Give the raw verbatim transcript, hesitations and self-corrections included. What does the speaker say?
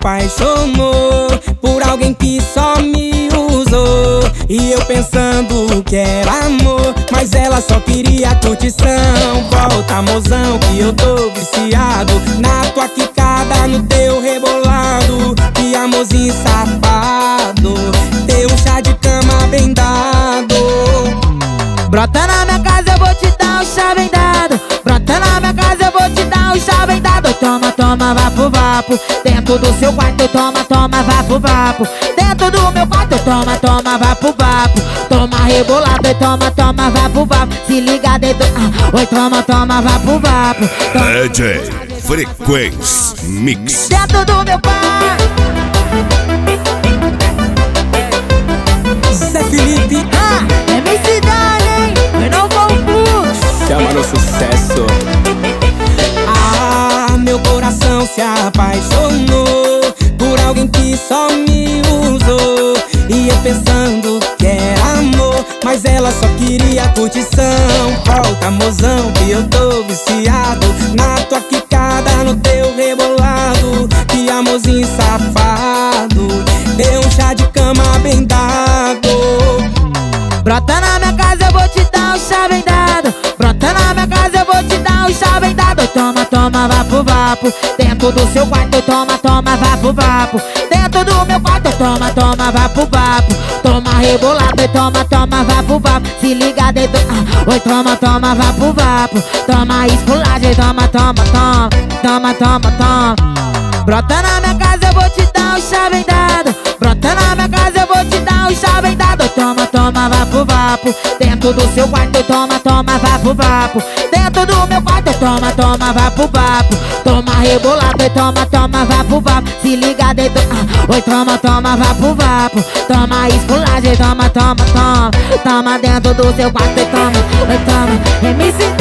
apaixonou por alguém que só me usou. E eu pensando que era amor, mas ela só queria curtição. Volta, mozão, que eu tô viciado na tua quicada, no teu rebolado. Que amorzinho safado, teu chá de cama bem dado. Brota na minha casa, eu vou te dar um chá bem dado. Brota na minha casa, eu vou te dar um chá bem dado. Toma, toma, vapo, vapo. Dentro do seu quarto, toma, toma, vapo, vapo. Dentro do meu quarto, toma, toma, vapo, vapo. Toma rebolado, toma, toma, vapo, vapo. Se liga dentro, ah, oi, toma, toma, vapo, vapo. D J Frequência Mix. Dentro do meu quarto. Zé Felipe, Ah, é minha cidade, hein? Eu não vou fluxo. chama no sucesso. Ah, meu coração se apaixonou por alguém que só me usou. E eu pensando que era amor, mas ela só queria curtição. Volta, mozão, que eu tô viciado na tua quicada, no teu rebolado. Que amorzinho safado, deu um chá de cama bem dado. Brota na minha casa, eu vou te dar um chá bem dado. Brota na minha casa, eu vou te dar um chá bem dado. Toma, toma, vapo, vapo. Dentro do seu quarto, toma, toma, vapo, vapo. Dentro do meu quarto, toma, toma, vapo, vapo. Toma rebolado e toma, toma, vapo, vapo. Se liga dentro, ah, oi, toma, toma, vapo, vapo. Toma esculagem, toma, toma, toma. Toma, toma, toma. Brota na minha casa, eu vou te dar um chá bem dado. Brota na minha casa, eu vou te dar um chá bem dado. Toma, toma, vapo, vapo. Dentro do seu quarto, toma, toma, vapo, vapo. Dentro do meu quarto, toma, toma, vapo, vapo. Toma rebolado e toma, toma, vapo, vapo. Se liga dentro, ah, oi, toma, toma, vapo, vapo. Toma esculagem, toma, toma, toma. Toma dentro do seu quarto e toma, oi, toma. M C